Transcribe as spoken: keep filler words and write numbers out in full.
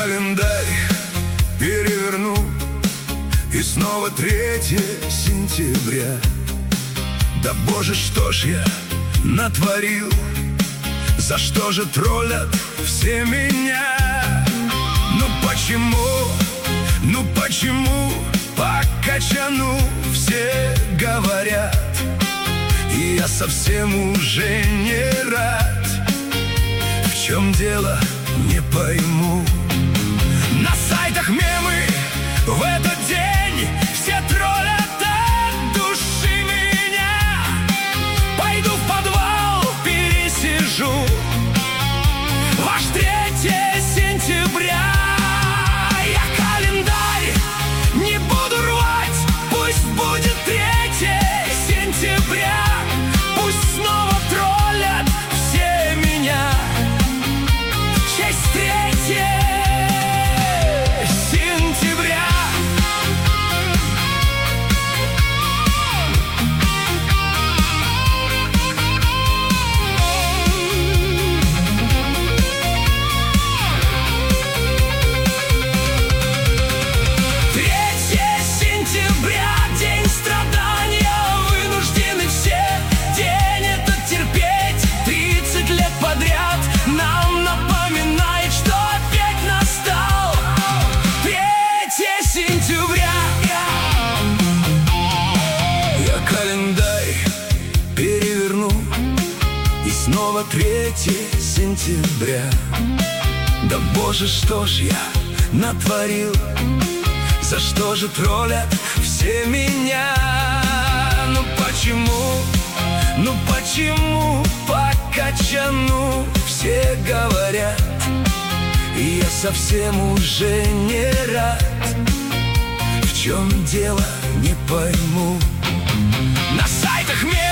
календарь переверну, и снова третье сентября. Да боже, что ж я натворил? За что же троллят все меня? Ну почему, ну почему по качану все говорят, и я совсем уже не рад? В чем дело, не пойму. На сайтах мемы в этот день все троллят от души меня. Пойду в подвал, пересижу ваш третье сентября. Я календарь не буду рвать, пусть будет третье сентября. Пусть снова троллят все меня в честь третье сентября. Третье сентября, день страдания, вынуждены все день этот терпеть. Тридцать лет подряд нам напоминает, что опять настал третье сентября. Я календарь переверну, и снова третье сентября. Да боже, что ж я натворил? За что же троллят все меня? Ну почему, ну почему по качану все говорят, и я совсем уже не рад? В чем дело, не пойму. На сайтах мем